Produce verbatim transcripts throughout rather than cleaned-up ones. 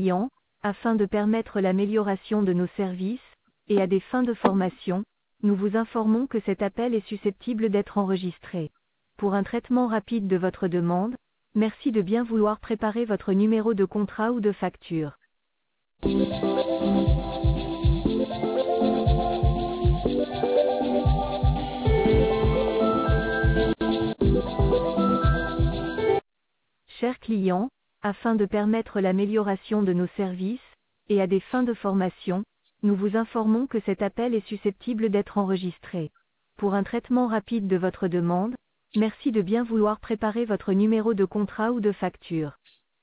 clients, afin de permettre l'amélioration de nos services, et à des fins de formation, nous vous informons que cet appel est susceptible d'être enregistré. Pour un traitement rapide de votre demande, merci de bien vouloir préparer votre numéro de contrat ou de facture. Chers clients, afin de permettre l'amélioration de nos services, et à des fins de formation, nous vous informons que cet appel est susceptible d'être enregistré. Pour un traitement rapide de votre demande, merci de bien vouloir préparer votre numéro de contrat ou de facture.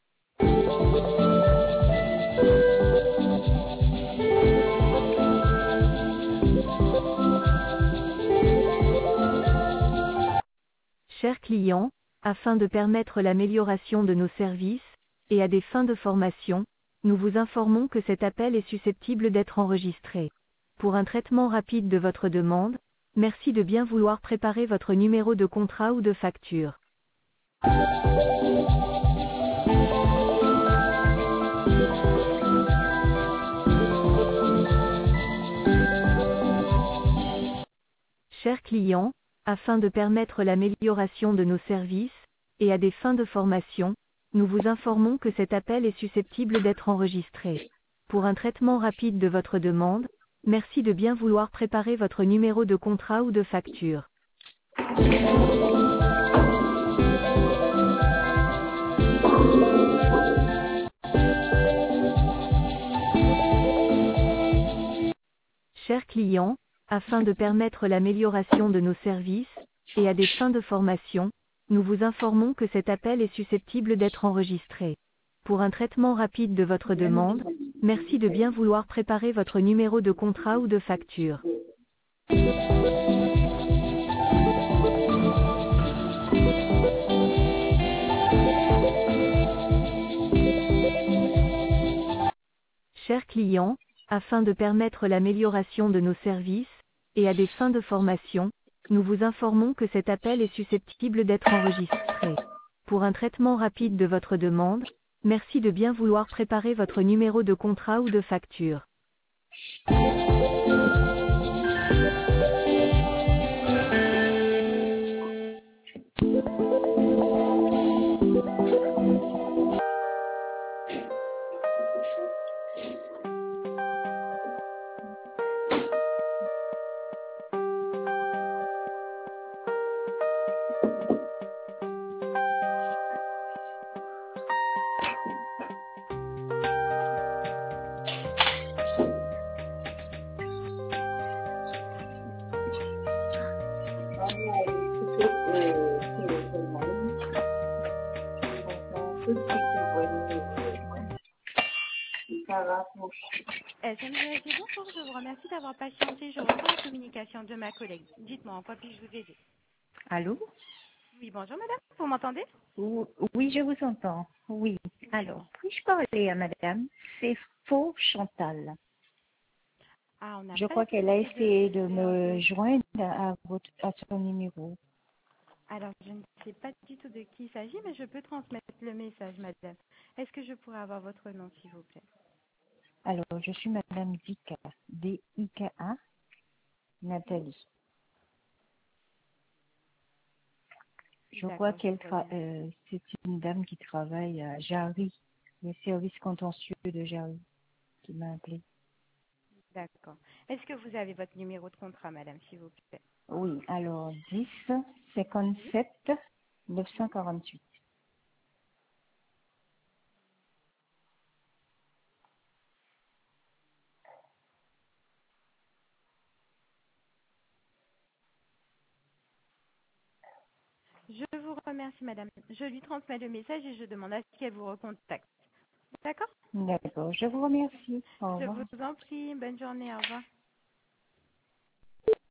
Chers clients, afin de permettre l'amélioration de nos services, et à des fins de formation, nous vous informons que cet appel est susceptible d'être enregistré. Pour un traitement rapide de votre demande, merci de bien vouloir préparer votre numéro de contrat ou de facture. Chers clients, afin de permettre l'amélioration de nos services, et à des fins de formation, nous vous informons que cet appel est susceptible d'être enregistré. Pour un traitement rapide de votre demande, merci de bien vouloir préparer votre numéro de contrat ou de facture. Chers clients, afin de permettre l'amélioration de nos services, et à des fins de formation, nous vous informons que cet appel est susceptible d'être enregistré. Pour un traitement rapide de votre demande, merci de bien vouloir préparer votre numéro de contrat ou de facture. Chers clients, afin de permettre l'amélioration de nos services, et à des fins de formation, nous vous informons que cet appel est susceptible d'être enregistré. Pour un traitement rapide de votre demande, merci de bien vouloir préparer votre numéro de contrat ou de facture. S M G S, bonjour, je vous remercie d'avoir patienté. Je reprends la communication de ma collègue. Dites-moi, en quoi puis-je vous aider? Allô? Oui, bonjour madame, vous m'entendez? Oui, je vous entends. Oui. Alors, puis-je parler à madame? C'est faux Chantal. Ah, on a Je pas crois qu'elle a essayé de... de me joindre à, votre, à son numéro. Alors, je ne sais pas du tout de qui il s'agit, mais je peux transmettre le message, madame. Est-ce que je pourrais avoir votre nom, s'il vous plaît? Alors, je suis madame Dika, D I K A, Nathalie. Je crois qu'elle tra- euh, c'est une dame qui travaille à Jarry, le service contentieux de Jarry, qui m'a appelé. D'accord. Est-ce que vous avez votre numéro de contrat, madame, s'il vous plaît? Oui, alors dix cinquante-sept neuf cent quarante-huit. Je vous remercie, madame. Je lui transmets le message et je demande à ce qu'elle vous recontacte. D'accord? D'accord, je vous remercie. Au Je revoir. vous en prie. Bonne journée. Au revoir.